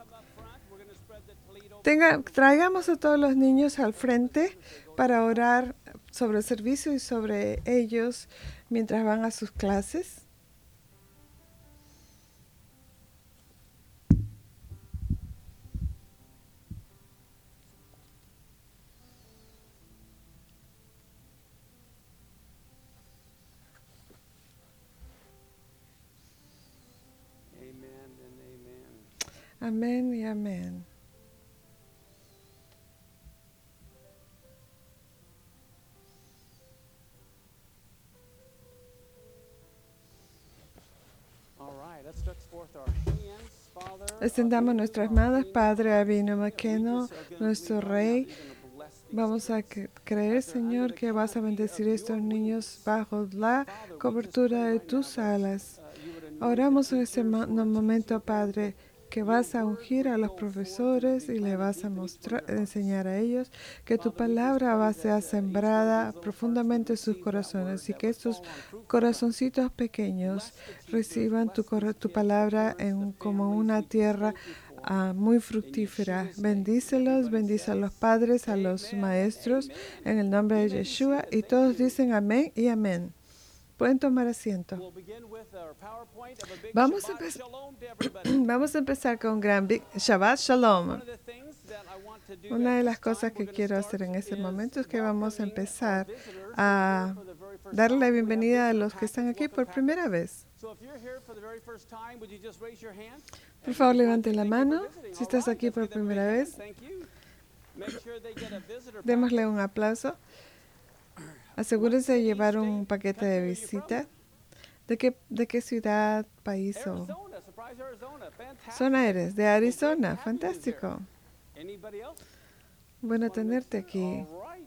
Traigamos a todos los niños al frente para orar sobre el servicio y sobre ellos mientras van a sus clases. Amén y amén. Extendamos nuestras manos, Padre Abino Maqueno, nuestro Rey. Vamos a creer, Señor, que vas a bendecir a estos niños bajo la cobertura de tus alas. Oramos en este momento, Padre, que vas a ungir a los profesores y le vas a enseñar a ellos que tu palabra va a ser sembrada profundamente en sus corazones y que estos corazoncitos pequeños reciban tu palabra como una tierra muy fructífera. Bendícelos, bendice a los padres, a los maestros, en el nombre de Yeshua. Y todos dicen amén y amén. Pueden tomar asiento. Vamos a empezar con gran Shabbat Shalom. Una de las cosas que quiero hacer en este momento es que vamos a empezar a darle la bienvenida a los que están aquí por primera vez. Por favor, levante la mano si estás aquí por primera vez. Démosle un aplauso. Asegúrense de llevar un paquete de visita. ¿De qué ciudad, país o zona eres? De Arizona. Fantástico. Bueno tenerte aquí.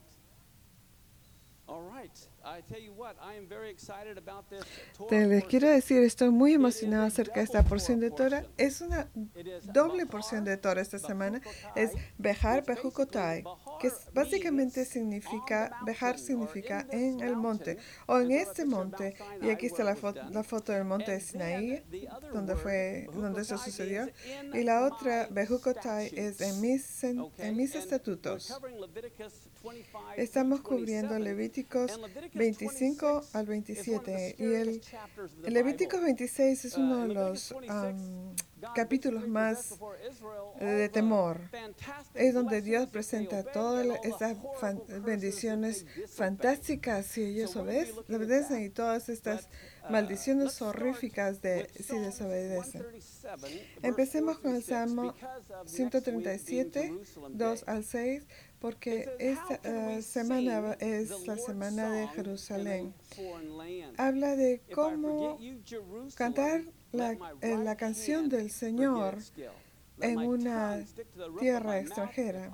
Les quiero decir, estoy muy emocionado acerca de esta porción de Torah. Es una doble porción de Torah esta semana. Es Behar Behukotai, que básicamente significa, Behar significa en el monte, o en este monte. Y aquí está la foto del monte de Sinaí, donde eso sucedió. Y la otra, Behukotai, es en mis estatutos. Estamos cubriendo Levíticos 25 al 27 y el Levíticos 26 es uno de los capítulos más de temor. Es donde Dios presenta todas estas bendiciones fantásticas si ellos obedecen y todas estas maldiciones horríficas si desobedecen. Empecemos con el Salmo 137, 2 al 6. Porque esta semana es la semana de Jerusalén. Habla de cómo cantar la canción del Señor en una tierra extranjera.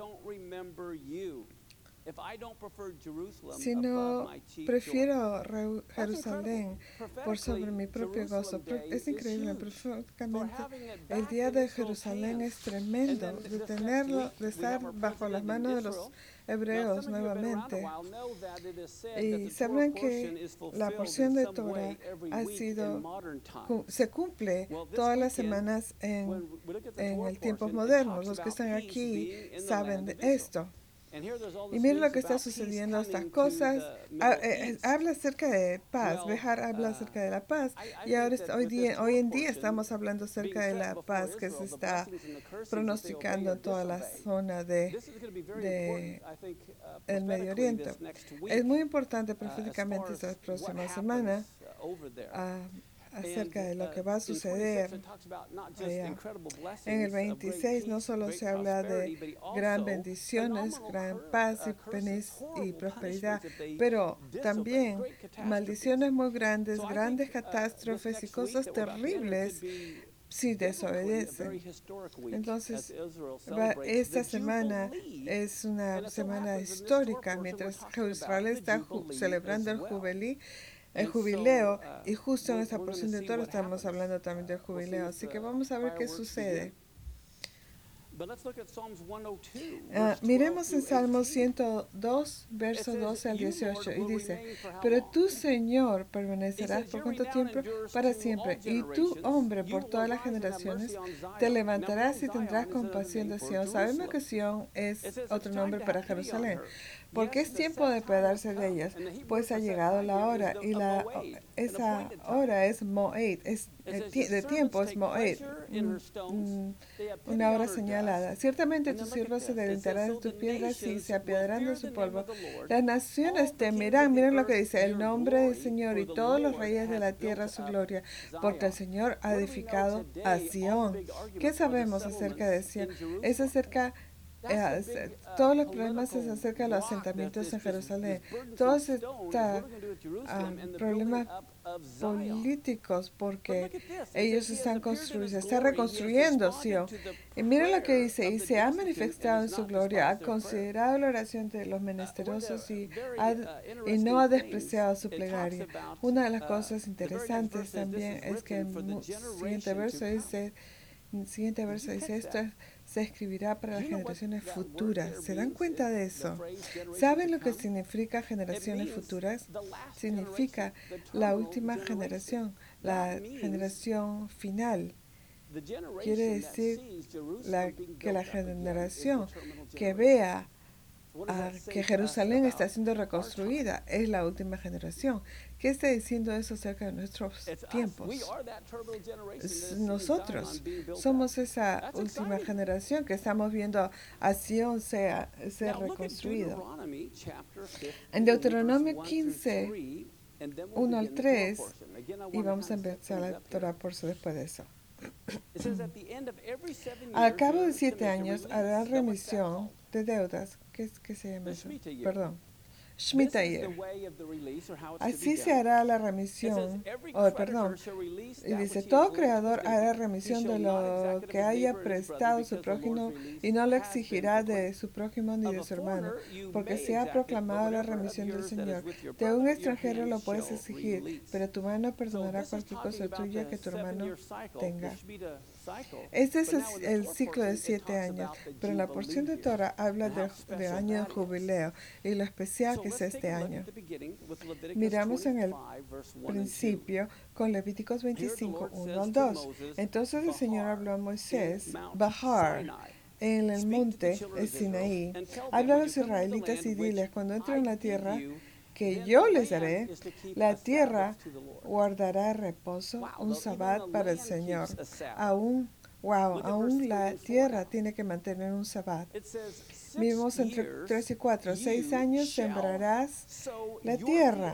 Si no prefiero Jerusalén por sobre mi propio gozo. Es increíble, el día de Jerusalén es tremendo, de estar bajo las manos de los hebreos nuevamente. Y saben que la porción de Torah se cumple todas las semanas en el tiempo moderno. Los que están aquí saben de esto. Y miren lo que está sucediendo, estas cosas. Habla acerca de paz. Behar habla acerca de la paz. Y ahora, hoy en día estamos hablando acerca de la paz que se está pronosticando en toda la zona del Medio Oriente. Es muy importante proféticamente esta próxima semana acerca de lo que va a suceder allá. En el 26 no solo se habla de gran bendiciones, gran paz y prosperidad, pero también maldiciones muy grandes, grandes catástrofes y cosas terribles si desobedecen. Entonces, esta semana es una semana histórica, mientras Israel está celebrando el jubileo, y justo en esta porción de Torah estamos hablando también del jubileo, así que vamos a ver qué sucede. Miremos en Salmo 102, verso 12 al 18, y dice, pero tú, Señor, permanecerás por cuánto tiempo, para siempre, y tú, hombre, por todas las generaciones, te levantarás y tendrás compasión de Sion. Sabemos que Sion es otro nombre para Jerusalén, porque es tiempo de apiadarse de ellas, pues ha llegado la hora, y esa hora es Moed, de tiempo es Moed, una hora señalada. Ciertamente tus siervos se deleitarán de tus piedras y se apiadarán de su polvo. Las naciones temerán, miren lo que dice, el nombre del Señor, y todos los reyes de la tierra su gloria, porque el Señor ha edificado a Sión. ¿Qué sabemos acerca de Sión? Es acerca todos los problemas es acerca de los asentamientos en Jerusalén. Todos estos problemas políticos, porque ellos están construyendo, se está reconstruyendo Sion. Y miren lo que dice, y se ha manifestado en su gloria, ha considerado la oración de los menesterosos y no ha despreciado su plegaria. Una de las cosas interesantes también es que el siguiente verso dice, esto se escribirá para las generaciones futuras. ¿Se dan cuenta de eso? ¿Saben lo que significa generaciones futuras? Significa la última generación, la generación final. Quiere decir que la generación que vea que Jerusalén está siendo reconstruida es la última generación. ¿Qué está diciendo eso acerca de nuestros tiempos? Nosotros somos esa última generación que estamos viendo a Sion ser reconstruido. En Deuteronomio 15, 1 al 3, y vamos a empezar la Torah por eso después de eso. Al cabo de 7 años hará remisión de deudas. ¿Qué se llama eso? Perdón. Shemitah year. Así se hará la remisión, y dice, todo creador hará remisión de lo que haya prestado su prójimo y no lo exigirá de su prójimo ni de su hermano, porque se ha proclamado la remisión del Señor. De un extranjero lo puedes exigir, pero tu mano perdonará cualquier cosa tuya que tu hermano tenga. Este es el ciclo de 7 años, pero la porción de Torah habla de año de jubileo y lo especial que es este año. Miramos en el principio con Levíticos 25, 1 al 2. Entonces el Señor habló a Moisés, Bahar, en el monte Sinaí. Habla a los israelitas y diles, cuando entren en la tierra que yo les daré, la tierra guardará reposo, un sabbat para el Señor. Aún la tierra tiene que mantener un sabbat. Vimos entre 3 y 4, 6 años sembrarás la tierra.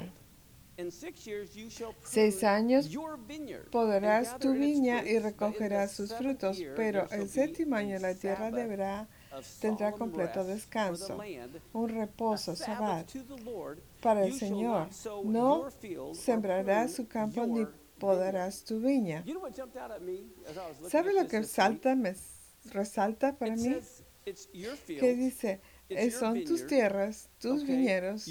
6 años podarás tu viña y recogerás sus frutos, pero el 7º año la tierra tendrá completo descanso, un reposo, sabbat, para el Señor. No sembrarás su campo ni podarás tu viña. ¿Sabe lo que resalta para mí? Que dice, son tus tierras, tus viñedos,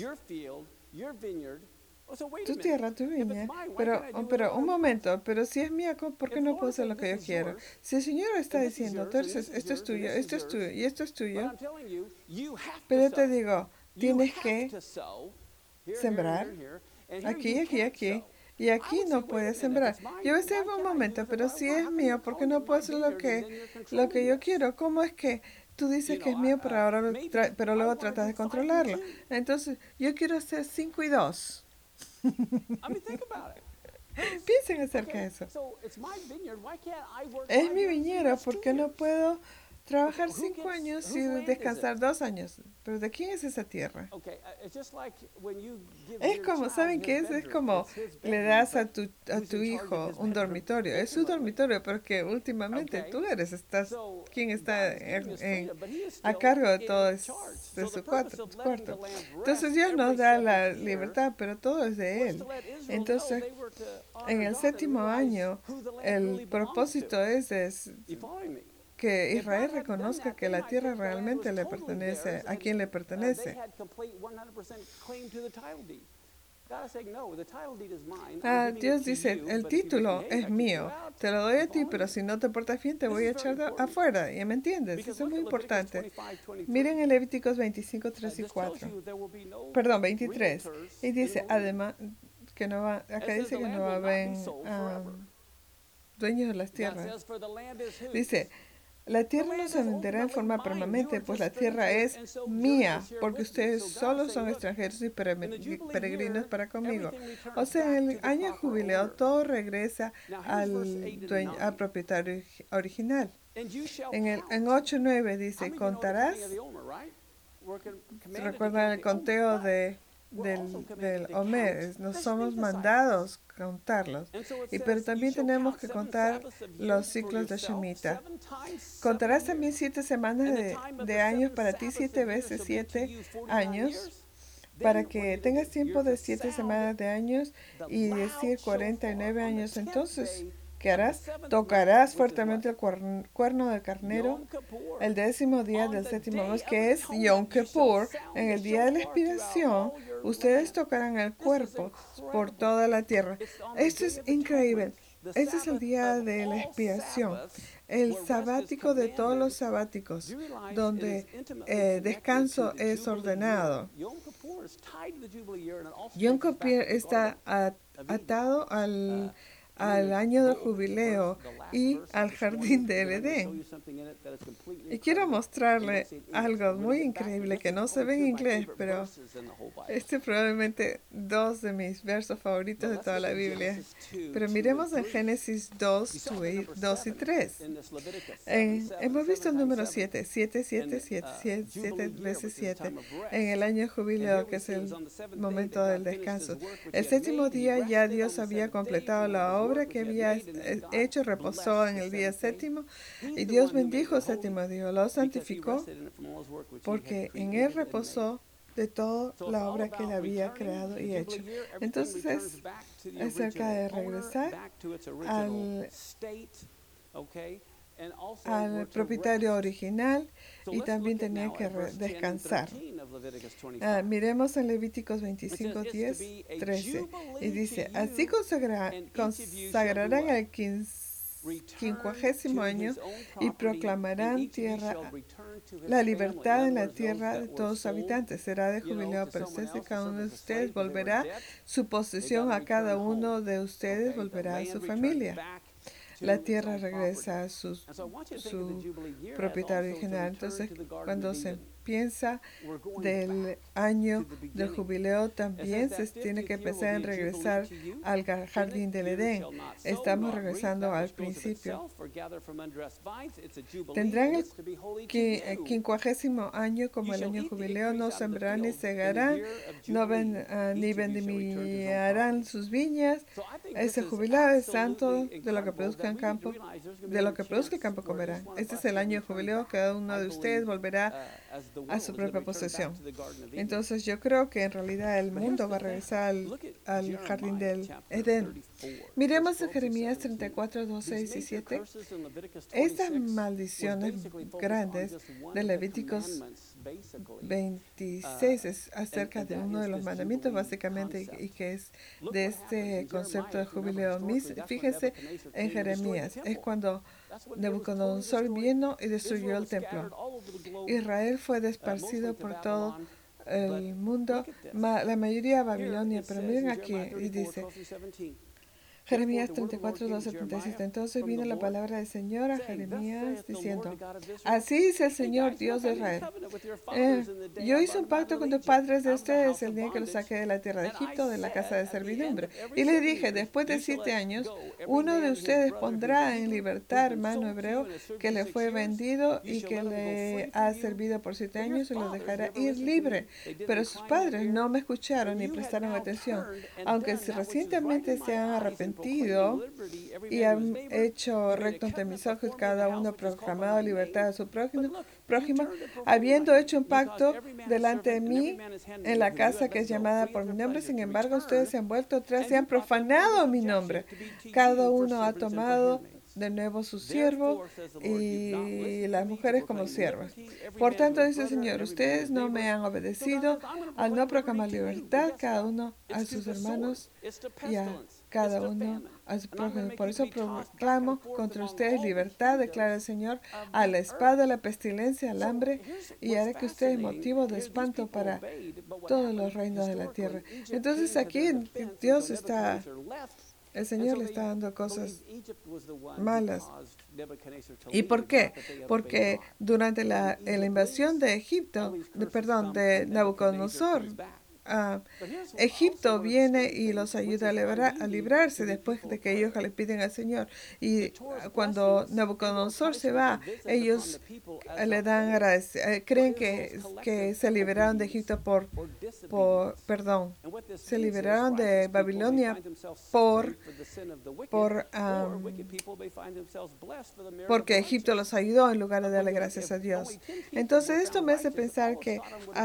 tu tierra, tu viña. Pero un momento, pero si es mía, ¿por qué no puedo hacer lo que yo quiero? Si el Señor está diciendo, entonces esto es tuyo, esto es tuyo y esto es tuyo, pero te digo, tienes que sembrar aquí, aquí, aquí. Y aquí no puedes sembrar. Yo decía un momento, pero si es mío, ¿por qué no puedo hacer lo que yo quiero? ¿Cómo es que tú dices que es mío, pero luego tratas de controlarlo? Entonces, yo quiero hacer 5 y 2. Piensen acerca de eso. Es mi viñedo, ¿por qué no puedo trabajar 5 años y descansar 2 años? ¿Pero de quién es esa tierra? Es como, ¿saben qué es? Es como le das a tu hijo un dormitorio. Es su dormitorio, pero que últimamente tú quien está a cargo de todo de su cuarto. Entonces Dios nos da la libertad, pero todo es de Él. Entonces, en el 7º año, el propósito es que Israel reconozca que la tierra realmente le pertenece, a quien le pertenece. Dios dice, el título es mío, te lo doy a ti, pero si no te portas bien, te voy a echar afuera. ¿Y me entiendes? Eso es muy importante. Miren en Levíticos 25, 3 y 4. Perdón, 23. Y dice, además, que no va, acá dice que no va a haber dueños de las tierras. Dice, la tierra no se venderá en forma permanente, pues la tierra es mía, porque ustedes solo son extranjeros y peregrinos para conmigo. O sea, en el año jubileo todo regresa al propietario original. En 8.9 dice, contarás, recuerdan el conteo del Omer, nos somos mandados contarlos, pero también tenemos que contar los ciclos de Shemitah. Contarás también 7 semanas de años para ti, 7 veces 7 años, para que tengas tiempo de 7 semanas de años y decir 49 años. Entonces, ¿qué harás? Tocarás fuertemente el cuerno del carnero el 10º día del 7º mes, que es Yom Kippur. En el día de la expiación, ustedes tocarán el cuerpo por toda la tierra. Esto es increíble. Este es el día de la expiación, el sabático de todos los sabáticos, donde descanso es ordenado. Yom Kippur está atado al año del jubileo y al jardín del Edén. Y quiero mostrarle algo muy increíble que no se ve en inglés, pero este es probablemente 2 de mis versos favoritos de toda la Biblia. Pero miremos en Génesis 2 y 3. Hemos visto el número 7, 7 veces 7, en el año jubileo, que es el momento del descanso. El 7º día ya Dios había completado la obra que había hecho, reposó en el día 7º, y Dios bendijo el 7º día, lo santificó, porque en él reposó de toda la obra que él había creado y hecho. Entonces es acerca de regresar al propietario original, y también tenía que descansar. Miremos en Levíticos 25, 10, 13, y dice, así consagrarán el 50º año y proclamarán la libertad en la tierra de todos sus habitantes. Será de jubileo para ustedes, y cada uno de ustedes volverá su posesión, a cada uno de ustedes volverá a su familia. La tierra regresa a su propietario original. Entonces, cuando se piensa del año del jubileo, también se tiene que pensar en regresar al jardín del Edén. Estamos regresando al principio. Tendrán el 50º año como el año jubileo, no sembrarán ni segarán, ni vendimiarán sus viñas. Ese jubileo es santo, de lo que produzca el campo comerán. Este es el año de jubileo, cada uno de ustedes volverá a su propia posesión. Entonces yo creo que en realidad el mundo va a regresar al jardín del Edén. Miremos en Jeremías 34, 12 y 17. Estas maldiciones grandes de Levíticos 26 es acerca de uno de los mandamientos, básicamente, y que es de este concepto de jubileo. Fíjense en Jeremías, es cuando Nabucodonosor vino y destruyó el templo. Israel fue desparcido por todo el mundo, la mayoría a Babilonia, pero miren aquí, y dice Jeremías 34, 12, 37. Entonces vino la palabra del Señor a Jeremías diciendo, así dice el Señor, Dios de Israel, yo hice un pacto con tus padres de ustedes el día que los saqué de la tierra de Egipto, de la casa de servidumbre, y les dije, después de 7 años, uno de ustedes pondrá en libertad hermano hebreo que le fue vendido y que le ha servido por 7 años, y lo dejará ir libre. Pero sus padres no me escucharon ni prestaron atención, aunque recientemente se han arrepentido y han hecho recto ante mis ojos, cada uno proclamado libertad a su prójimo, habiendo hecho un pacto delante de mí en la casa que es llamada por mi nombre. Sin embargo, ustedes se han vuelto atrás y han profanado mi nombre. Cada uno ha tomado de nuevo su siervo y las mujeres como siervas. Por tanto, dice el Señor, ustedes no me han obedecido al no proclamar libertad cada uno a sus hermanos y a cada uno a su prójimo. Por eso proclamo contra ustedes libertad, declara el Señor, a la espada, a la pestilencia, al hambre, y haré que ustedes motivo de espanto para todos los reinos de la tierra. Entonces aquí Dios está, el Señor le está dando cosas malas. ¿Y por qué? Porque durante la invasión de Egipto, de Nabucodonosor, Egipto viene y los ayuda a librarse después de que ellos le piden al Señor. Y cuando Nabucodonosor se va, ellos le dan creen que se liberaron de Egipto se liberaron de Babilonia porque Egipto los ayudó en lugar de darle gracias a Dios. Entonces esto me hace pensar que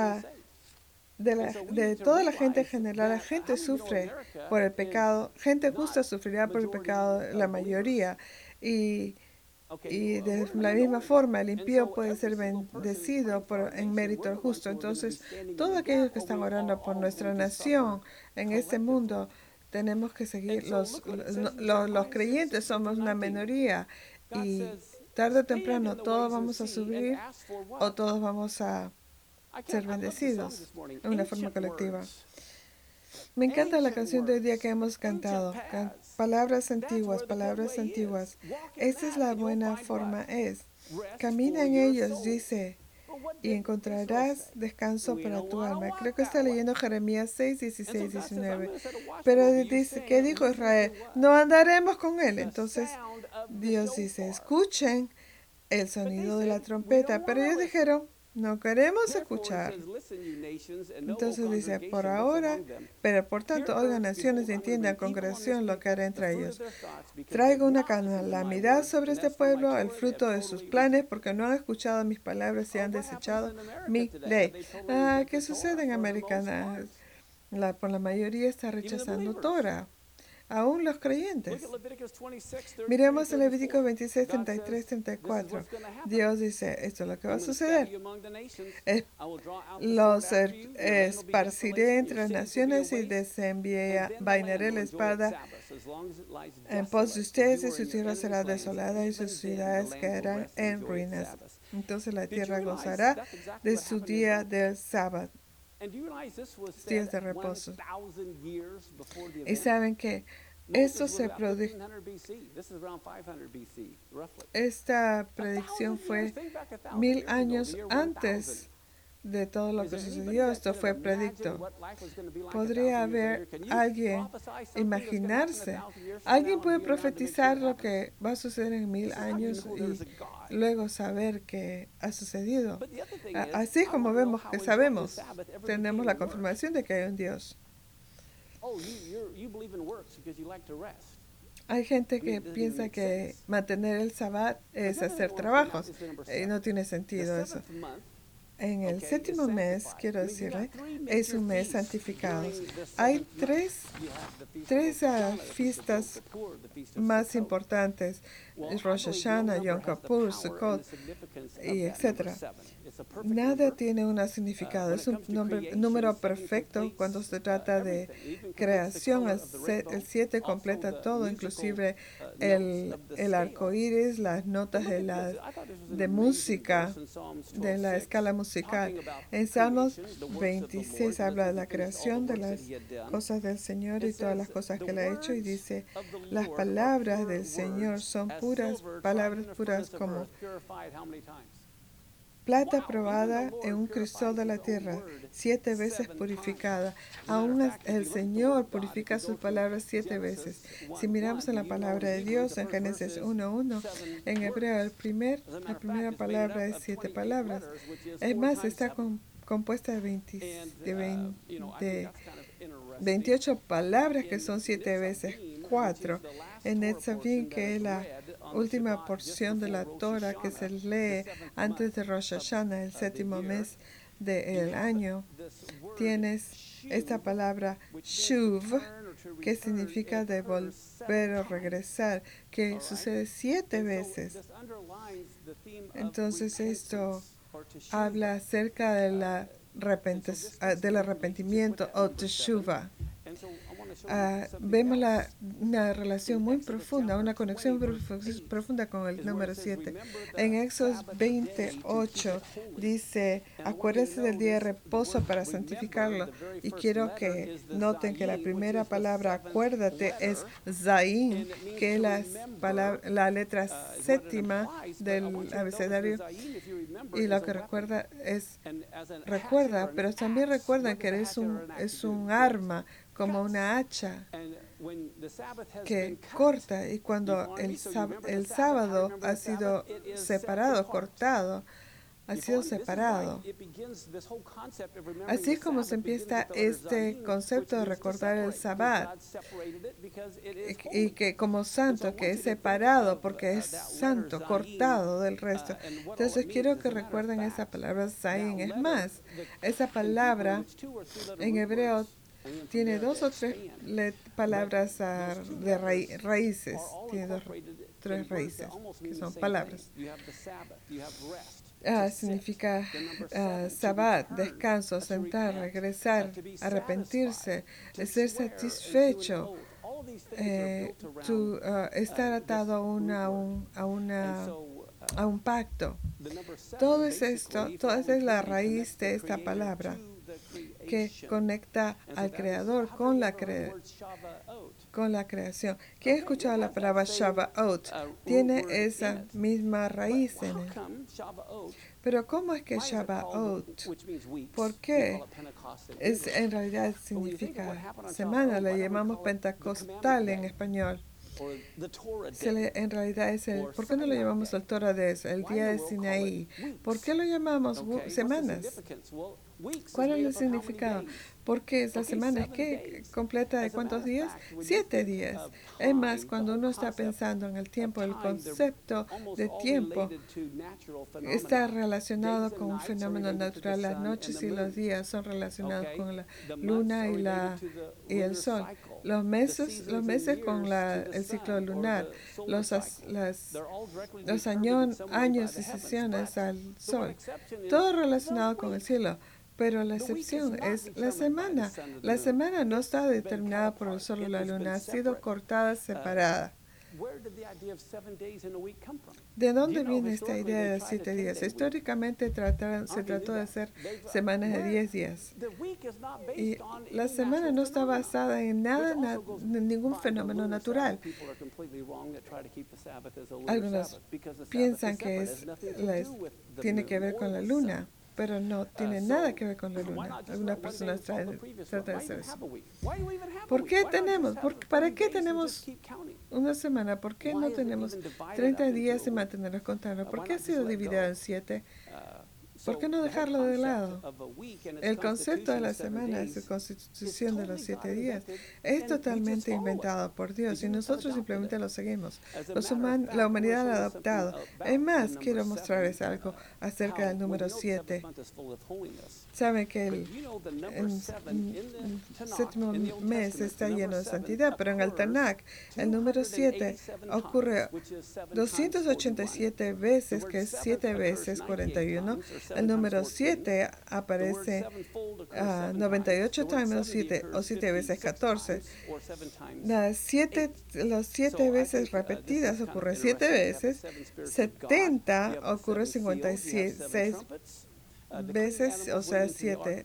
de toda la gente en general, la gente sufre por el pecado, gente justa sufrirá por el pecado, la mayoría, y de la misma forma el impío puede ser bendecido en mérito justo. Entonces, todos aquellos que están orando por nuestra nación en este mundo, tenemos que seguir, los creyentes somos una minoría, y tarde o temprano todos vamos a subir o todos vamos a ser bendecidos en una forma colectiva. Me encanta la canción de hoy día que hemos cantado. Palabras antiguas, palabras antiguas. Esta es la buena forma, camina en ellos, dice, y encontrarás descanso para tu alma. Creo que está leyendo Jeremías 6, 16, 19. Pero dice, ¿qué dijo Israel? No andaremos con él. Entonces Dios dice, escuchen el sonido de la trompeta. Pero ellos dijeron, no queremos escuchar. Entonces dice, por ahora, pero por tanto, oigan naciones y entiendan congregación lo que hará entre ellos. Traigo una calamidad sobre este pueblo, el fruto de sus planes, porque no han escuchado mis palabras y han desechado mi ley. ¿Qué sucede en América? Por la mayoría está rechazando Torah. Aún los creyentes. Miremos el Levítico 26, 33, 34. Dios dice, esto es lo que va a suceder. Los esparciré entre las naciones y desenvainaré la espada en pos de ustedes, y su tierra será desolada y sus ciudades caerán en ruinas. Entonces la tierra gozará de su día del sábado, días de reposo. Y saben que esta predicción fue 1000 años antes de todo lo que sucedió. Esto fue predicto. Podría haber alguien imaginarse. Alguien puede profetizar lo que va a suceder en 1000 años y luego saber que ha sucedido. Así como vemos que sabemos, tenemos la confirmación de que hay un Dios. Hay gente que piensa que mantener el Sabbat es hacer trabajos. No tiene sentido eso. En el séptimo mes, quiero decirle, es un mes santificado. Hay tres fiestas más importantes: Rosh Hashanah, Yom Kippur, Sukkot, y etc. Nada tiene un significado. Es un número perfecto cuando se trata de creación. El 7 completa todo, inclusive el arco iris, las notas de música, de la escala musical. En Salmos 26 habla de la creación, de las cosas del Señor y todas las cosas que Él ha hecho, y dice, las palabras del Señor son puras, palabras puras como plata probada en un crisol de la tierra, 7 veces purificada. Aún el Señor purifica sus palabras 7 veces. Si miramos en la palabra de Dios, en Génesis 1:1, en hebreo la primera palabra es 7 palabras. Es más, está compuesta de 28 palabras que son 7 veces 4. En Netzavim, que es la última porción de la Torah que se lee antes de Rosh Hashanah, el séptimo mes del año, tienes esta palabra shuv, que significa devolver o regresar, que sucede 7 veces. Entonces esto habla acerca de del arrepentimiento o teshuva. Vemos una relación muy profunda, una conexión profunda con el número 7. En Éxodo 28 dice, acuérdense del día de reposo para santificarlo. Y quiero que noten que la primera palabra, acuérdate, es Zayin, que es la letra séptima del abecedario. Y lo que recuerda, pero también recuerdan que es un arma, como una hacha que corta, y cuando el sábado ha sido separado, cortado, ha sido separado. Así es como se empieza este concepto de recordar el Sabbat, y que como santo, que es separado porque es santo, cortado del resto. Entonces quiero que recuerden esa palabra Zayin. Es más, esa palabra en hebreo tiene 2 o 3 palabras de raíces. Tiene 3 raíces, que son palabras. Significa Sabbat, descanso, sentar, regresar, arrepentirse, ser satisfecho, estar atado a un pacto. Todo es esto, toda es la raíz de esta palabra que conecta al Creador con la creación. ¿Quién ha escuchado la palabra Shavuot? Tiene esa misma raíz en él. Pero ¿cómo es que Shavuot? ¿Por qué? En realidad significa semana, le llamamos pentecostal en español. En realidad ¿por qué no lo llamamos el Torah de eso, el día de Sinaí? ¿Por qué lo llamamos semanas? ¿Cuál es el significado? Porque esa semana es que completa de ¿cuántos días? 7 días. Es más, cuando uno está pensando en el tiempo, el concepto de tiempo está relacionado con un fenómeno natural. Las noches y los días son relacionados con la luna y el sol. Los meses con el ciclo lunar, los años y sesiones al sol. Todo relacionado con el cielo. Pero la excepción es la semana. La semana no está determinada por el sol o la luna, ha sido cortada, separada. ¿De dónde viene esta idea de 7 días? Históricamente se trató de hacer semanas de 10 días. Y la semana no está basada en ningún fenómeno natural. Algunos piensan que tiene que ver con la luna, pero no tiene nada que ver con la luna. Algunas personas tratan de hacer eso. ¿Para qué tenemos una semana? ¿Por qué no tenemos 30 días y mantenerlos contando? ¿Por qué ha sido dividida en 7? ¿Por qué no dejarlo de lado? El concepto de la semana, su constitución de los 7 días, es totalmente inventado por Dios y nosotros simplemente lo seguimos. La humanidad lo ha adoptado. Es más, quiero mostrarles algo acerca del número 7. Saben que el séptimo mes está lleno de santidad, pero en el Tanakh, el número 7 ocurre 287 veces, que es 7 veces 41. El número 7 aparece 98 times 7 o 7 veces 14. Las 7 veces repetidas ocurre 7 veces. 70 ocurre 56 veces, o sea, 7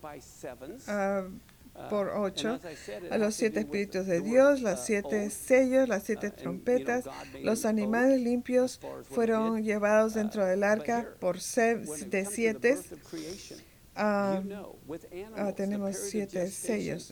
por 8, a los 7 espíritus de Dios, los 7 sellos, las 7 trompetas. Los animales limpios fueron llevados dentro del arca de 7. Tenemos 7 sellos.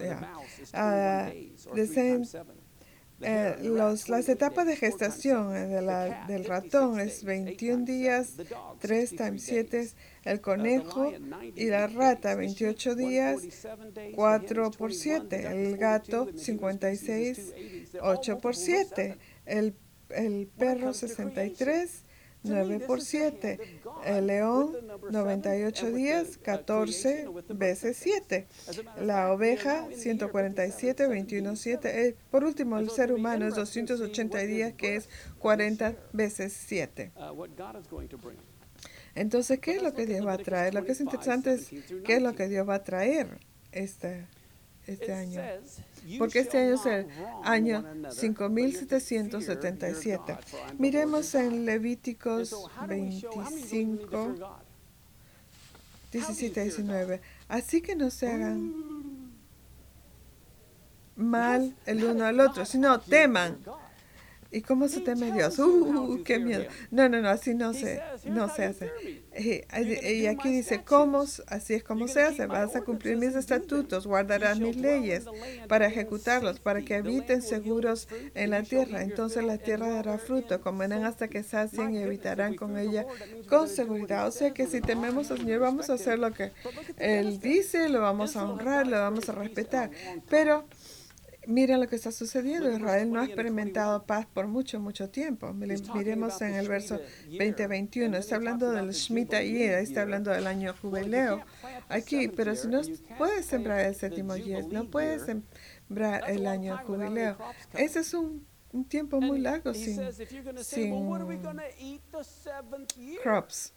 Las etapas de gestación del ratón es 21 días, 3 times 7, el conejo y la rata 28 días, 4 por 7, el gato 56, 8 por 7, el perro 63, 9 por 7. El león, 98 días, 14 veces 7. La oveja, 147, 21, 7. Por último, el ser humano es 280 días, que es 40 veces 7. Entonces, ¿qué es lo que Dios va a traer? Lo que es interesante es qué es lo que Dios va a traer este año. Porque este año es el año 5777. Miremos en Levíticos 25, 17 y 19. Así que no se hagan mal el uno al otro, sino teman. ¿Y cómo se teme Dios? ¡Qué miedo! No, así no se hace. Y aquí dice, así es como se hace. Vas a cumplir mis estatutos, guardarás mis leyes para ejecutarlos, para que habiten seguros en la tierra. Entonces la tierra dará fruto, comerán hasta que sacien y habitarán con ella con seguridad. O sea que si tememos al Señor, vamos a hacer lo que Él dice, lo vamos a honrar, lo vamos a respetar. Pero mira lo que está sucediendo. Israel no ha experimentado paz por mucho tiempo. Miremos en el verso 20-21. Está hablando del Shemitah Yed, está hablando del año jubileo aquí. Pero si no puedes sembrar el séptimo Yed, no puedes sembrar el año jubileo. Ese es un tiempo muy largo sin crops.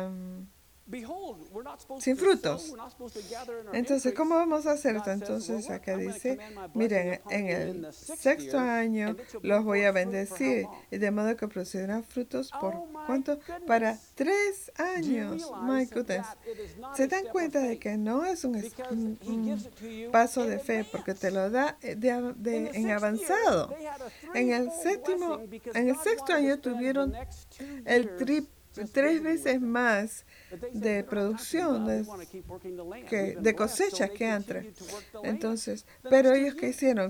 Sin frutos. Entonces, ¿cómo vamos a hacer esto? Entonces, acá dice, miren, en el sexto año los voy a bendecir, y de modo que producirán frutos por ¿cuánto? Para 3 años. My goodness. Se dan cuenta de que no es un paso de fe, porque te lo da en avanzado. En el sexto año tuvieron el 3 veces más de producción, de cosechas que antes. Entonces, pero ellos ¿qué hicieron?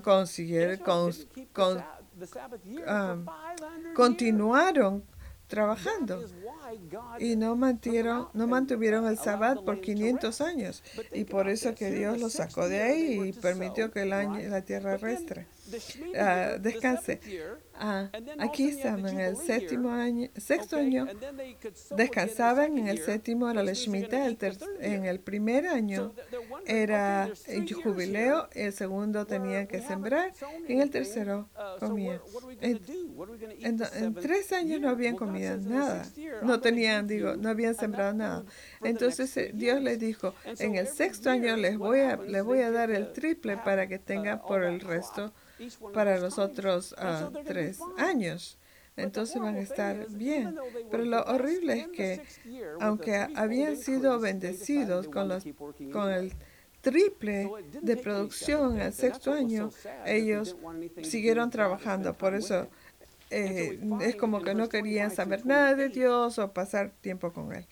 Continuaron trabajando y no mantuvieron el Sabbat por 500 años, y por eso que Dios los sacó de ahí y permitió que la tierra descanse. Aquí estamos en el sexto año, descansaban, en el séptimo era la Shemitah, en el primer año era el jubileo, el segundo tenían que sembrar, y en el tercero comían. En 3 años no habían comido nada, no habían sembrado nada. Entonces Dios les dijo, en el sexto año les voy a dar el triple para que tengan por el resto, para los otros 3 años. Entonces van a estar bien. Pero lo horrible es que, aunque habían sido bendecidos con el triple de producción al sexto año, ellos siguieron trabajando. Por eso es como que no querían saber nada de Dios o pasar tiempo con Él.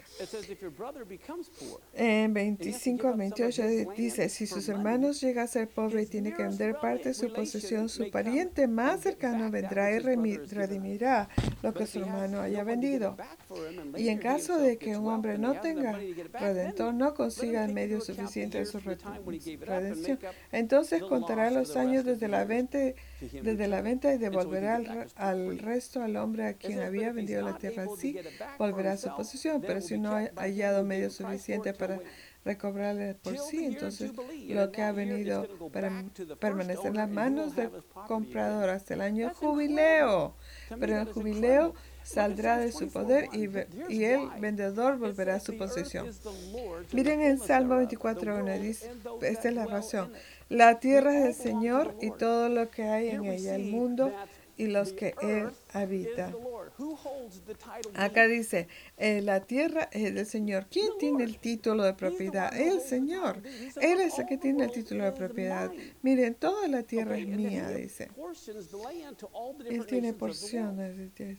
En 25 a 28 dice, si sus hermanos llegan a ser pobres y tienen que vender parte de su posesión, su pariente más cercano vendrá y redimirá lo que su hermano haya vendido. Y en caso de que un hombre no tenga redentor, no consiga el medio suficiente de su redención, entonces contará los años desde la venta y devolverá al resto al hombre a quien había vendido la tierra. Así volverá a su posesión, pero si no ha hallado medio suficiente para recobrarle por sí, entonces lo que ha venido para permanecer en las manos del comprador hasta el año jubileo. Pero en el jubileo saldrá de su poder y el vendedor volverá a su posesión. Miren en Salmo 24:1, dice, esta es la razón. La tierra es del Señor y todo lo que hay en ella, el mundo y los que Él habita. Acá dice, la tierra es del Señor. ¿Quién tiene el título de propiedad? El Señor. Él es el que tiene el título de propiedad. Miren, toda la tierra es mía, dice. Él tiene porciones.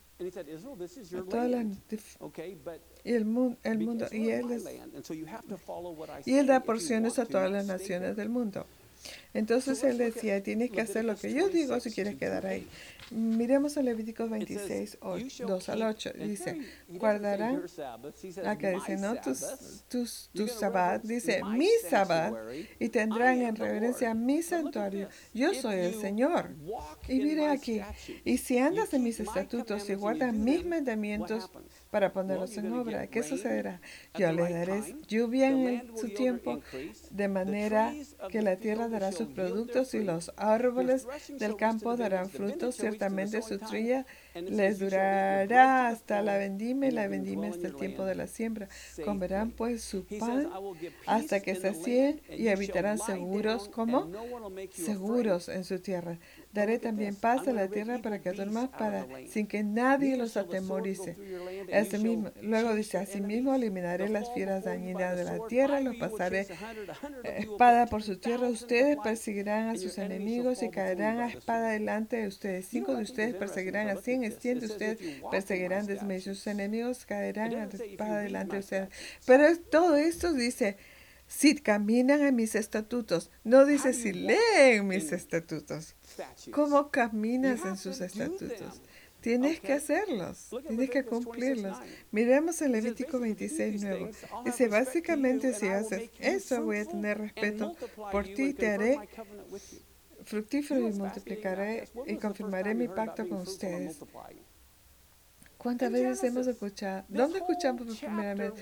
Y el mundo, y Él da porciones a todas las naciones del mundo. Entonces él decía, tienes que hacer lo que yo digo si quieres quedar ahí. Miremos en Levítico 26, 2 al 8. Dice, guardarán, acá dice, no tus sabbat, dice, mi sabbat, y tendrán en reverencia mi santuario. Yo soy el Señor. Y mire aquí, y si andas en mis estatutos y guardas mis mandamientos para ponerlos en obra, ¿qué sucederá? Yo les daré lluvia en su tiempo, de manera que la tierra dará sus productos y los árboles del campo darán frutos. Ciertamente su trilla les durará hasta la vendimia y la vendimia hasta el tiempo de la siembra. Comerán pues su pan hasta que sacien y habitarán seguros, ¿cómo? Seguros en su tierra. Daré también paz a la tierra para que duerman sin que nadie los atemorice. Luego dice, asimismo eliminaré las fieras dañinas de la tierra, los pasaré espada por su tierra. Ustedes perseguirán a sus enemigos y caerán a espada delante de ustedes. 5 de ustedes perseguirán a 100 de ustedes perseguirán desde sus enemigos, caerán a espada delante de ustedes. Pero todo esto dice, si caminan en mis estatutos, no dice si leen mis estatutos. ¿Cómo caminas en sus estatutos? Tienes que hacerlos, tienes que cumplirlos. Miremos en Levítico 26, 9. Dice, básicamente si haces eso, voy a tener respeto por ti, te haré fructífero y multiplicaré y confirmaré mi pacto con ustedes. ¿Cuántas veces hemos escuchado? ¿Dónde escuchamos por primera vez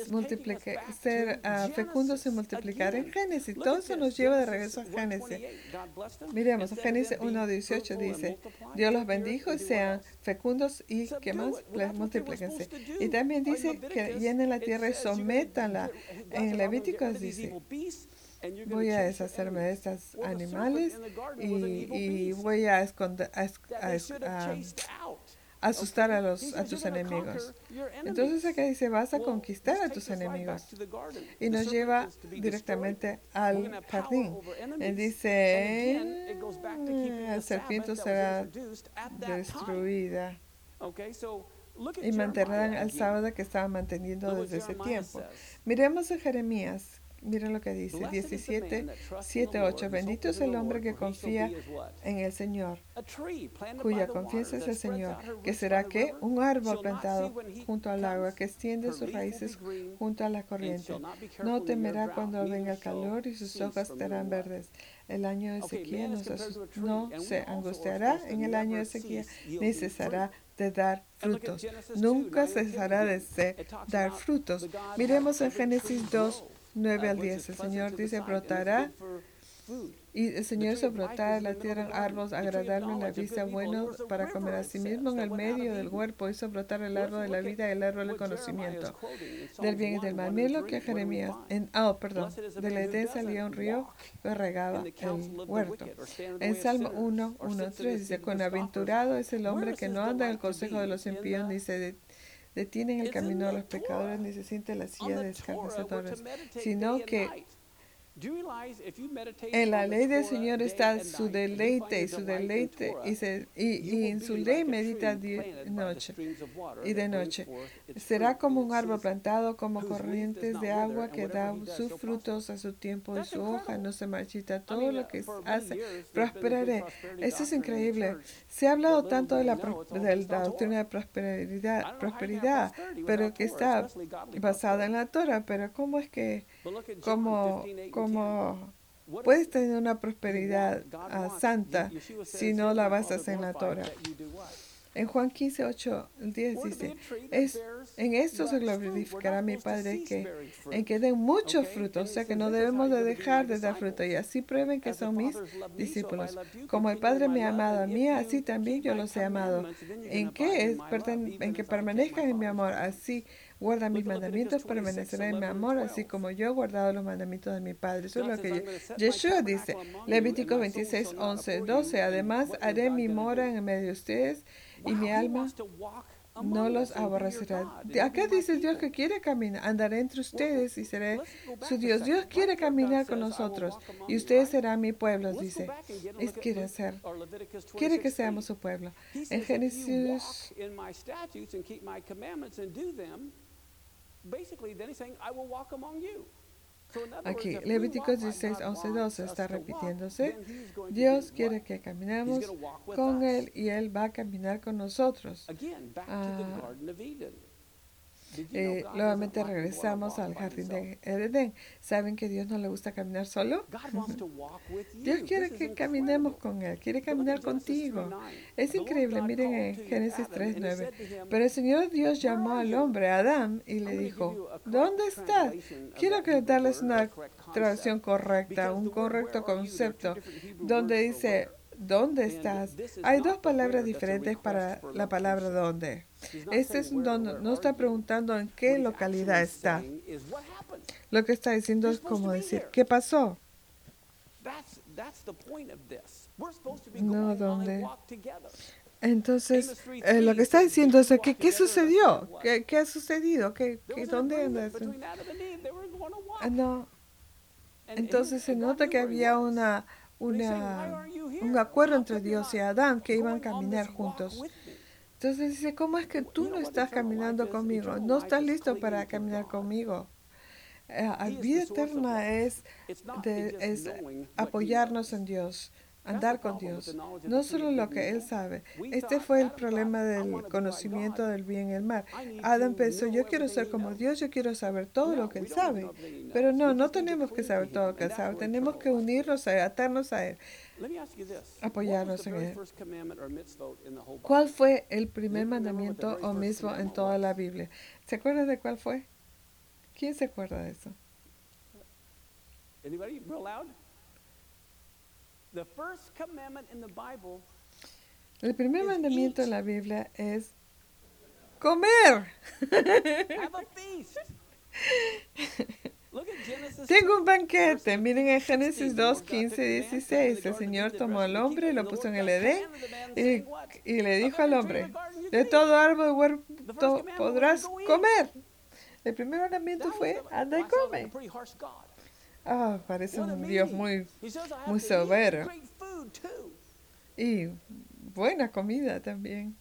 ser fecundos y multiplicar? En Génesis. Todo eso nos lleva de regreso a Génesis. Miremos, Génesis 1:18 dice, Dios los bendijo y sean fecundos y, ¿qué más? Multiplíquense. Y también dice que llenen la tierra y sométanla. En Levíticos dice, voy a deshacerme de estos animales y voy a asustar a tus enemigos. Entonces acá dice, vas a conquistar a tus enemigos. Y nos lleva directamente al jardín. Él dice, la serpiente será destruida. Y mantendrán el sábado que estaban manteniendo desde ese tiempo. Miremos a Jeremías. Miren lo que dice, 17, 7, 8. Bendito es el hombre que confía en el Señor, cuya confianza es el Señor, que será que un árbol plantado junto al agua, que extiende sus raíces junto a la corriente. No temerá cuando venga el calor y sus hojas estarán verdes. El año de sequía no se angustiará en el año de sequía, ni cesará de dar frutos. Nunca cesará de dar frutos. Miremos en Génesis 2, 9 al 10. El Señor dice, brotará, y el Señor hizo brotar la tierra árboles agradables en la vista, buenos para comer. A sí mismo en el medio del huerto hizo brotar el árbol de la vida y el árbol del conocimiento del bien y del mal. Miren lo que Jeremías, de la Edén salía un río que regaba el huerto. En Salmo 1, 1, 3 dice, bienaventurado es el hombre que no anda en el consejo de los impíos, ni se detiene en el camino de los pecadores, ni se siente en la silla de escarnecedores, sino que en la ley del Señor está su deleite, y en su ley medita de noche. Será como un árbol plantado, como corrientes de agua que da sus frutos a su tiempo y su hoja no se marchita. Todo lo que hace prosperaré. Esto es increíble. Se ha hablado tanto de la doctrina de prosperidad, pero que está basada en la Torah. Pero ¿cómo es que cómo puedes tener una prosperidad santa si no la basas en la Torah? En Juan 15, 8, 10 dice, en esto se glorificará mi Padre, en que den muchos frutos, o sea que no debemos de dejar de dar fruto, y así prueben que son mis discípulos. Como el Padre me ha amado a mí, así también yo los he amado. ¿En qué? En que permanezcan en mi amor, así guarda mis mandamientos, permanecerá en mi amor, así como yo he guardado los mandamientos de mi Padre. Eso es lo que Yeshua dice. Levítico 26, 11, 12. Además, haré mi mora en medio de ustedes y mi alma no los aborrecerá. Acá dice Dios que quiere caminar. Andaré entre ustedes y seré su Dios. Dios quiere caminar con nosotros y ustedes serán mi pueblo, dice. Quiere que seamos su pueblo. En Génesis, Aquí, Levíticos 16, 11, 12 está repitiéndose. Dios quiere que caminemos con Él y Él va a caminar con nosotros. Nuevamente regresamos al jardín de Edén. ¿Saben que Dios no le gusta caminar solo? Dios quiere que caminemos con Él, quiere caminar contigo. Es increíble, miren en Génesis 3:9. Pero el Señor Dios llamó al hombre, a Adán, y le dijo, ¿dónde estás? Quiero que darles una traducción correcta, un correcto concepto, donde dice, ¿dónde estás? Hay dos palabras diferentes para la palabra ¿dónde? Este es un donde, no está preguntando en qué localidad está. Lo que está diciendo es como decir, ¿qué pasó? No, ¿dónde? Entonces, lo que está diciendo es que ¿qué sucedió? ¿Qué ha sucedido? ¿Dónde andas? No. Entonces se nota que había un acuerdo entre Dios y Adán que iban a caminar juntos. Entonces dice, ¿cómo es que tú no estás caminando conmigo? No estás listo para caminar conmigo. La vida eterna es apoyarnos en Dios, andar con Dios. No solo lo que Él sabe. Este fue el problema del conocimiento del bien y el mal. Adán pensó, yo quiero ser como Dios, yo quiero saber todo lo que Él sabe. Pero no tenemos que saber todo lo que Él sabe. Tenemos que unirnos, atarnos a Él, apoyarnos en Él. ¿Cuál fue el primer mandamiento o mitzvah en toda la Biblia? ¿Se acuerdan de cuál fue? ¿Quién se acuerda de eso? El primer mandamiento en la Biblia es comer. Tengo un banquete. Miren en Génesis 2, 15 y 16. El Señor tomó al hombre y lo puso en el Edén y le dijo al hombre, de todo árbol del huerto podrás comer. El primer mandamiento fue, anda y come. Parece un Dios muy severo. Y buena comida también.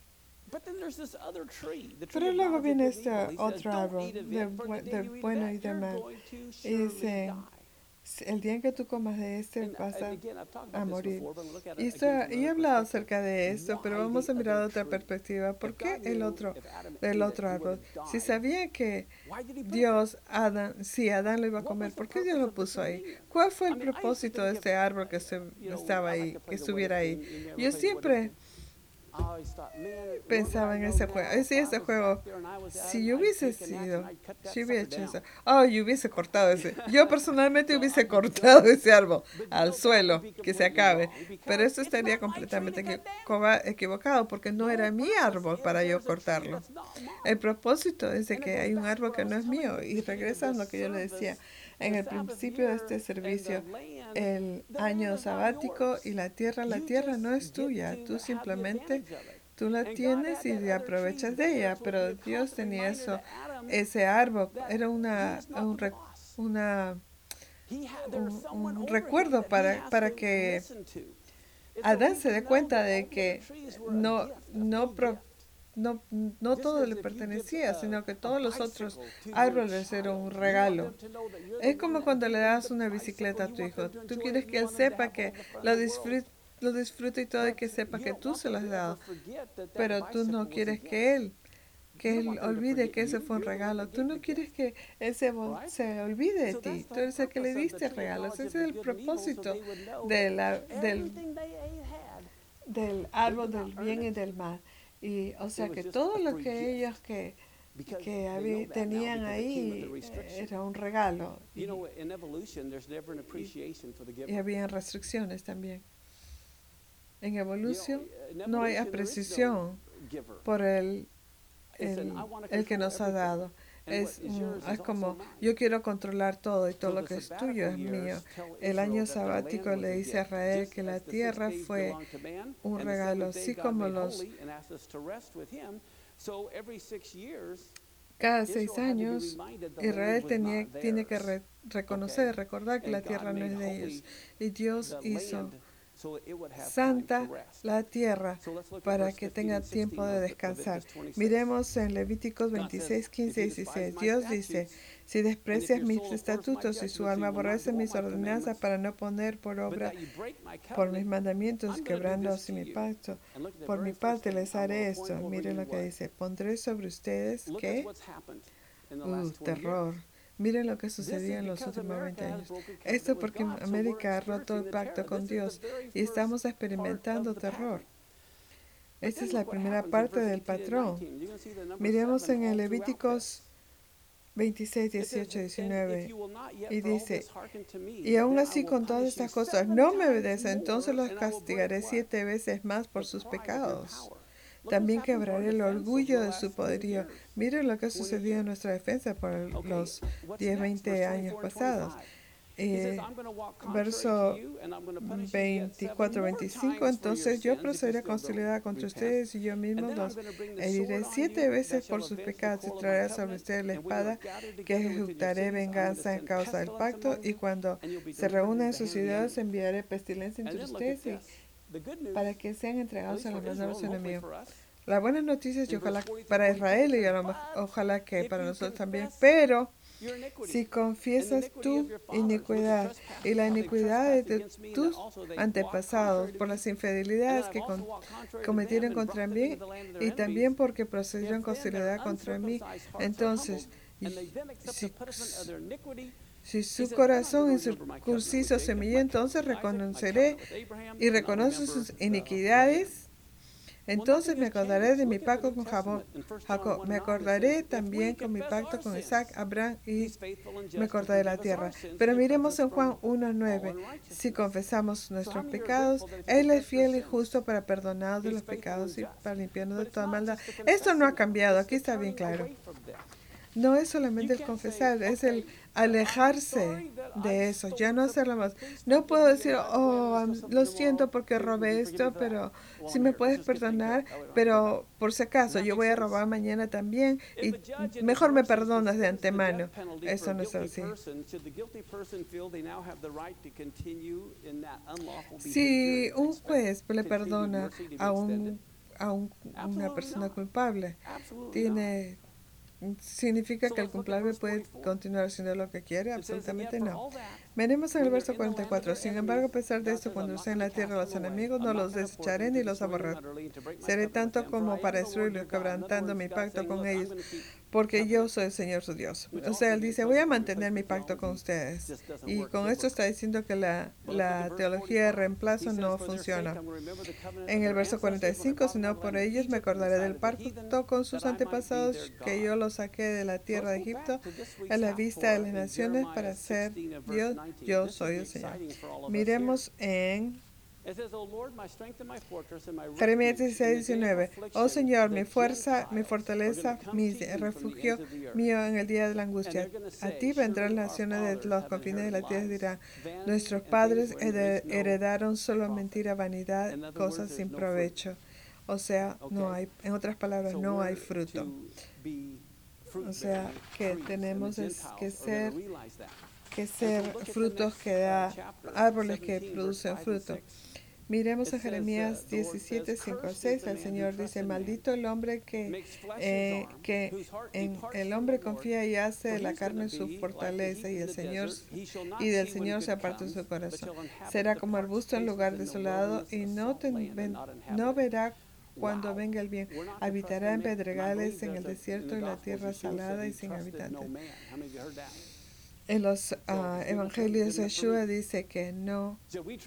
Pero luego viene este otro árbol de bueno y de mal. Y dice, el día en que tú comas de este vas a morir. Y he hablado acerca de esto, pero vamos a mirar otra perspectiva. ¿Por qué el otro árbol? Si sabía que Adán lo iba a comer, ¿por qué Dios lo puso ahí? ¿Cuál fue el propósito de este árbol que estaba ahí, que estuviera ahí? Yo siempre pensaba en ese juego. Ese juego, si yo hubiese hecho eso, yo hubiese cortado ese. Yo personalmente hubiese cortado ese árbol al suelo, que se acabe. Pero eso estaría completamente equivocado, porque no era mi árbol para yo cortarlo. El propósito es de que hay un árbol que no es mío. Y regresando a lo que yo le decía en el principio de este servicio, el año sabático y la tierra no es tuya. Tú la tienes y aprovechas de ella, pero Dios tenía ese árbol, era un recuerdo para que Adán se dé cuenta de que no todo le pertenecía, sino que todos los otros árboles eran un regalo. Es como cuando le das una bicicleta a tu hijo. Tú quieres que él sepa que lo disfrute y todo, y que sepa que tú se lo has dado. Pero tú no quieres que él olvide que ese fue un regalo. Tú no quieres que él se olvide de ti. Tú eres el que le diste regalos. Ese es el propósito del árbol del bien y del mal. Y o sea que todo lo que ellos tenían ahí era un regalo. Y había restricciones también. En evolución no hay apreciación por el que nos ha dado. Es como, yo quiero controlar todo y todo lo que es tuyo es mío. El año sabático le dice a Israel que la tierra fue un regalo, así como cada 6 años Israel tiene que recordar que la tierra no es de ellos. Y Dios hizo santa la tierra para que tenga tiempo de descansar. Miremos en Levíticos 26, 15 y 16. Dios dice, si desprecias mis estatutos y su alma aborrece mis ordenanzas para no poner por obra por mis mandamientos, quebrando así mi pacto, por mi parte les haré esto. Miren lo que dice, pondré sobre ustedes, ¿qué? Terror. Miren lo que sucedió en los últimos 20 años. Esto porque América ha roto el pacto con Dios y estamos experimentando terror. Esta es la primera parte del patrón. Miremos en el Levíticos 26, 18, 19. Y dice, y aún así con todas estas cosas no me obedecen, entonces los castigaré 7 veces más por sus pecados. También quebraré el orgullo de su poderío. Miren lo que ha sucedido en nuestra defensa por los 10, 20 años pasados. Verso 24, 25. Entonces yo procederé con hostilidad contra ustedes y yo mismo los heriré 7 veces por sus pecados y traeré sobre ustedes la espada que ejecutaré venganza en causa del pacto, y cuando se reúnan sus ciudades enviaré pestilencia entre ustedes para que sean entregados a las manos de los enemigos. La buena noticia es que ojalá para Israel y ojalá que para nosotros también, pero si confiesas tu iniquidad y la iniquidad de tus antepasados por las infidelidades que cometieron contra mí y también porque procedieron con hostilidad contra mí, entonces si su corazón incircunciso se humilla, entonces reconoceré y reconozco sus iniquidades. Entonces me acordaré de mi pacto con Jacob. Me acordaré también con mi pacto con Isaac, Abraham, y me acordaré de la tierra. Pero miremos en Juan 1:9. Si confesamos nuestros pecados, Él es fiel y justo para perdonarnos de los pecados y para limpiarnos de toda maldad. Esto no ha cambiado, aquí está bien claro. No es solamente el confesar, es el alejarse de eso, ya no hacerlo más. No puedo decir, lo siento porque robé esto, pero si me puedes perdonar, pero por si acaso yo voy a robar mañana también y mejor me perdonas de antemano. Eso no es así. Si un juez le perdona a una persona culpable, ¿significa que el culpable puede continuar haciendo lo que quiere? Absolutamente no. Veremos en el verso 44. Sin embargo, a pesar de esto, cuando estén en la tierra los enemigos, no los desecharé ni los aborreceré. Seré tanto como para destruirlos, quebrantando mi pacto con ellos, porque yo soy el Señor su Dios. O sea, él dice, voy a mantener mi pacto con ustedes. Y con esto está diciendo que la teología de reemplazo no funciona. En el verso 45, sino por ellos me acordaré del pacto con sus antepasados, que yo los saqué de la tierra de Egipto a la vista de las naciones para ser Dios. Yo soy el Señor. Miremos en Jeremías 16, 19. Oh Señor, mi fuerza, mi fortaleza, mi refugio mío en el día de la angustia. A ti vendrán las naciones de los confines de la tierra y dirán, nuestros padres heredaron solo mentira, vanidad, cosas sin provecho. O sea, no hay, en otras palabras, no hay fruto. O sea, que tenemos que ser frutos que da, árboles que producen fruto. Miremos a Jeremías 17, 5 al 6. El Señor dice, maldito el hombre que en el hombre confía y hace de la carne su fortaleza, y del Señor se aparta su corazón. Será como arbusto en lugar desolado y no verá cuando venga el bien. Habitará en pedregales, en el desierto y la tierra salada y sin habitantes. En los evangelios de Yeshua dice que no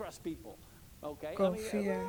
confía.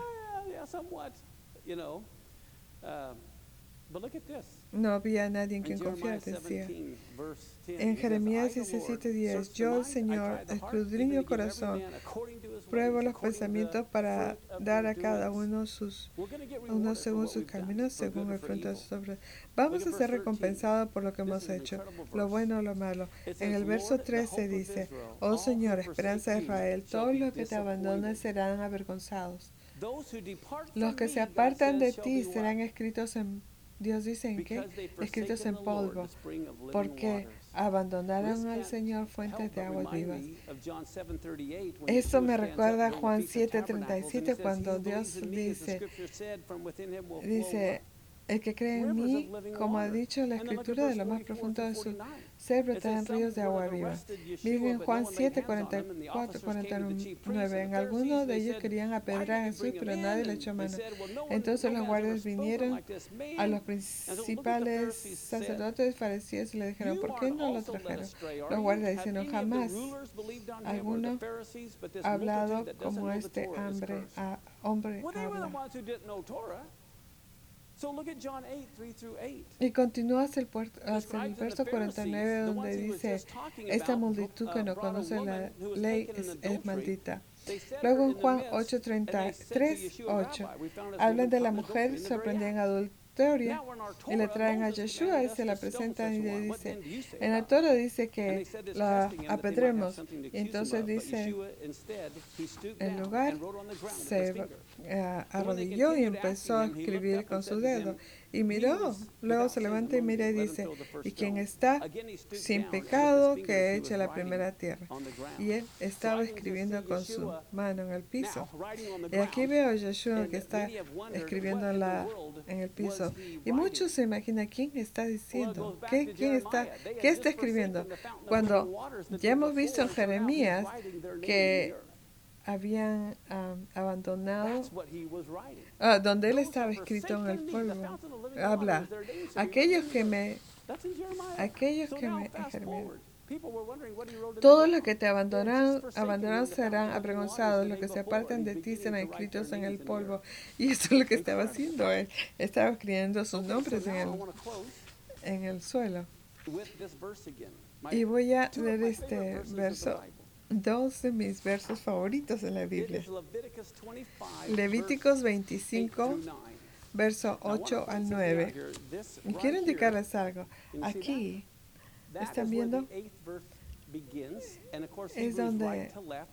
No había nadie en quien confiar, decía. En Jeremías 17:10, yo, el Señor, escudriño el corazón, pruebo los pensamientos para dar a cada uno según sus caminos, según el fruto de sus obras. Vamos a ser recompensados por lo que hemos hecho, lo bueno o lo malo. En el verso 13 dice, oh Señor, esperanza de Israel, todos los que te abandonan serán avergonzados. Los que se apartan de ti serán escritos en, Dios dice en qué, escritos en polvo, porque abandonaron al Señor fuentes de aguas vivas. Esto me recuerda a Juan 7:37 cuando Dios dice, el que cree en mí, como ha dicho la Escritura, de lo más profundo de su ser brotarán ríos de agua viva. Miren en Juan 7:44-49. En algunos de ellos querían apedrear a Jesús, pero nadie le echó mano. Entonces los guardias vinieron a los principales sacerdotes fariseos y le dijeron, ¿por qué no lo trajeron? Los guardias dijeron, jamás alguno ha hablado como este hombre habla. Y continúa hacia el verso 49 donde dice, esta multitud que no conoce la ley es maldita. Luego en Juan 8:33-8 hablan de la mujer sorprendida en adulterio y le traen a Yeshua y se la presentan y le dice, en la Torah dice que la apedremos. Y entonces dice, en lugar se arrodilló y empezó a escribir con su dedo. Y miró, luego se levanta y mira y dice, y quien está sin pecado, que eche la primera tierra. Y él estaba escribiendo con su mano en el piso. Y aquí veo a Yeshua que está escribiendo en el piso. Y muchos se imaginan quién está diciendo, qué está escribiendo. Cuando ya hemos visto en Jeremías que habían abandonado, donde él estaba escrito en el polvo. Habla, aquellos que me todos los que te abandonaron serán avergonzados, los que se apartan de ti serán escritos en el polvo. Y eso es lo que estaba haciendo él. Estaba escribiendo sus nombres en el suelo. Y voy a leer este verso. Dos de mis versos favoritos en la Biblia. Levíticos 25, verso 8 al 9. Y quiero indicarles algo. Aquí, ¿están viendo? Es donde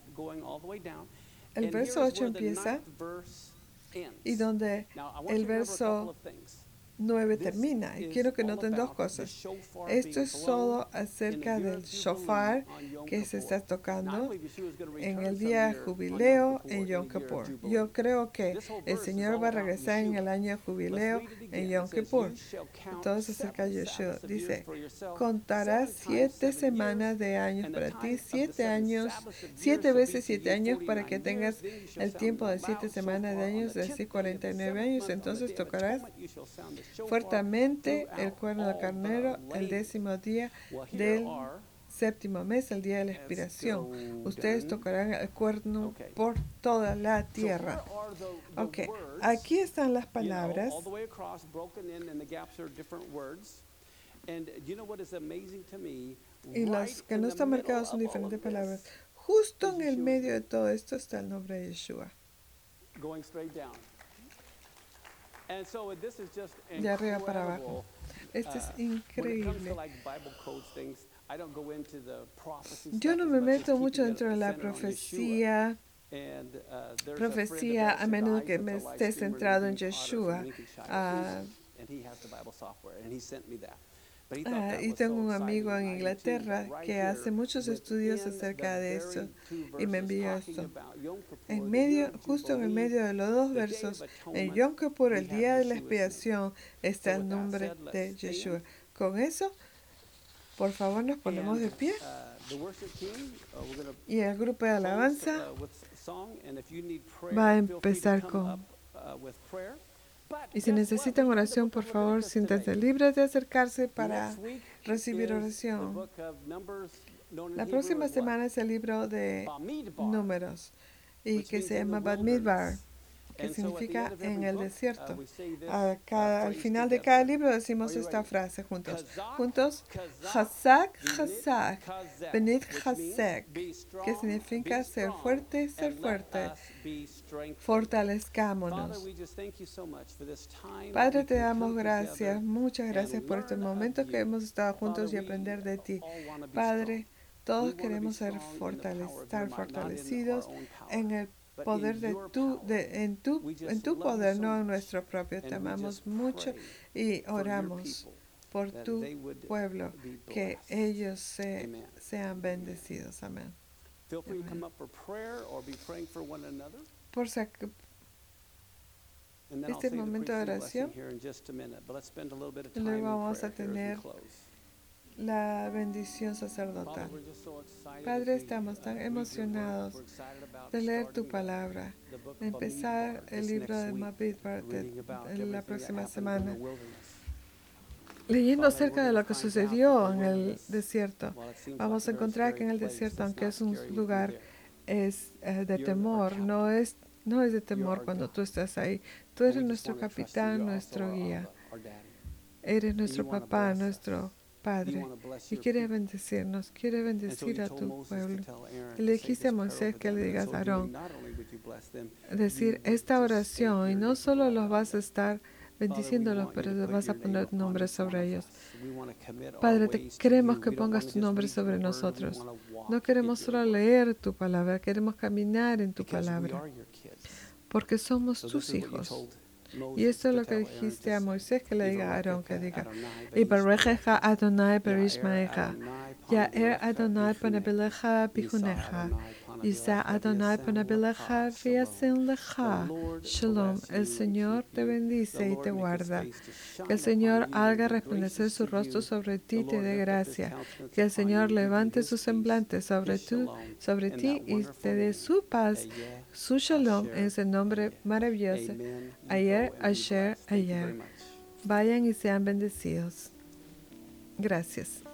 el verso 8 empieza y donde el verso 9 termina. Y quiero que noten dos cosas. Esto es solo acerca del shofar que se está tocando en el día de jubileo en Yom Kippur. Yo creo que el Señor va a regresar en el año de jubileo en Yom Kippur. Entonces acerca de Yeshua dice, contarás 7 semanas de años para ti, 7 veces 7 años para que tengas el tiempo de 7 semanas de años, es decir, 49 años. Entonces tocarás fuertemente el cuerno del carnero el 10º día del 7º mes, el día de la expiración. Ustedes tocarán el cuerno por toda la tierra. Ok, aquí están las palabras. Y las que no están marcadas son diferentes palabras. Justo en el medio de todo esto está el nombre de Yeshua. De arriba para abajo. Esto es increíble. Yo no me meto mucho dentro de la profecía a menos que me esté centrado en Yeshua. Y tengo un amigo en Inglaterra que hace muchos estudios acerca de eso y me envió esto. Justo en el medio de los dos versos, en Yom Kippur, el día de la expiación, está el nombre de Yeshua. Con eso, por favor, nos ponemos de pie. Y el grupo de alabanza va a empezar con... Y si necesitan oración, por favor, siéntanse libres de acercarse para recibir oración. La próxima semana es el libro de Números, y que se llama Bamidbar, que significa en el desierto. Al final de cada libro decimos esta frase juntos. Chazak, Chazak, Benit Chazek, que significa ser fuerte, fortalezcámonos. Padre, te damos gracias, muchas gracias por estos momentos que hemos estado juntos y aprender de ti. Padre, todos queremos estar fortalecidos en el poder en tu poder, no en nuestro propio. Te amamos mucho y oramos por tu pueblo, que ellos sean bendecidos. Amén. Por este momento de oración, luego vamos a tener la bendición sacerdotal. Padre, estamos tan emocionados de leer tu palabra, de empezar el libro de Bamidbar la próxima semana, leyendo acerca de lo que sucedió en el desierto. Vamos a encontrar que en el desierto, aunque es un lugar de temor, no es de temor cuando tú estás ahí. Tú eres nuestro capitán, nuestro guía. Eres nuestro papá, nuestro Padre, y quiere bendecirnos, quiere bendecir a tu pueblo. Y le dijiste a Moisés que le digas a Aarón, decir esta oración, y no solo los vas a estar bendiciéndolos, pero les vas a poner nombres sobre ellos. Padre, queremos que pongas tu nombre sobre nosotros. No queremos solo leer tu palabra, queremos caminar en tu palabra, porque somos tus hijos. Y esto es lo que dijiste a Moisés, que le diga a Aarón, que diga, Yibarechecha Adonai berishmaecha, Ya'er Adonai panabilecha bichunecha, Yisa Adonai panabilecha viasen lecha. Shalom, el Señor te bendice y te guarda. Que el Señor haga resplandecer su rostro sobre ti y te dé gracia. Que el Señor levante su semblante sobre ti y te dé su paz, su shalom, en ese nombre maravilloso. Ayer, ayer, ayer. Vayan y sean bendecidos. Gracias.